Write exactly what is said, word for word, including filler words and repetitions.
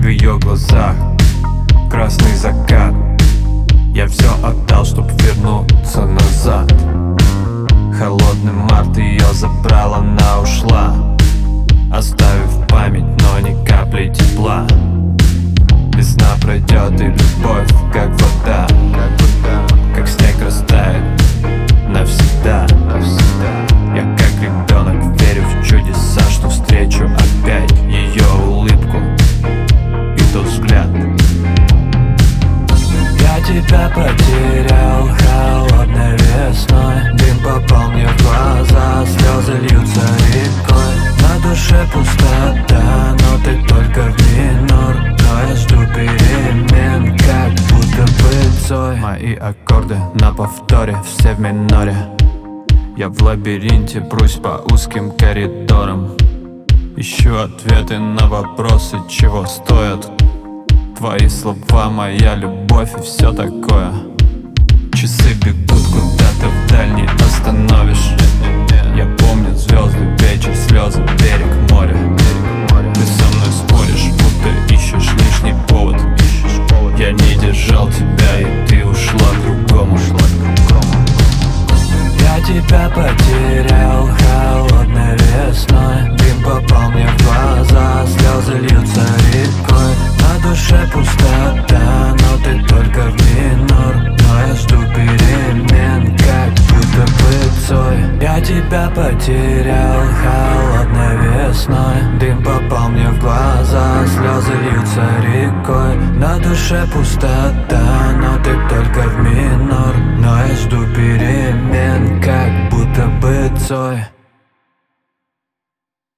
в ее глазах красный закат. Я все отдал, чтоб вернуться назад. Холодный март, ее забрал, она ушла, оставив память, но ни капли тепла. Весна пройдет, и любовь, как вода, как снег растает навсегда. Я как ребенок верю в чудеса, что встречу опять ее улыбку и тот взгляд. Я тебя потерял холодной весной. Дым попал мне в глаза, слезы льются рекой. На душе пустота, но ты только в минор. Но я жду перемен, как будто бы Цой. Мои аккорды на повторе, все в миноре. Я в лабиринте, брусь по узким коридорам. Ищу ответы на вопросы, чего стоят твои слова, моя любовь и все такое. Часы бегут куда-то вдаль, не остановишь. Я помню звезды, вечер, слезы, берег, море. Ты со мной споришь, будто ищешь лишний повод. Я не держал тебя, и ты ушла к другому. Я тебя потерял холодной весной. Дым попал мне в глаза, слезы льются рекой. На душе пустота, но ты только в минор. Но я жду перемен, как будто бы Цой. Я тебя потерял холодной весной. Дым попал мне в глаза, слезы льются рекой. На душе пустота, но ты только в минор. Но я жду перемен, как будто бы Цой.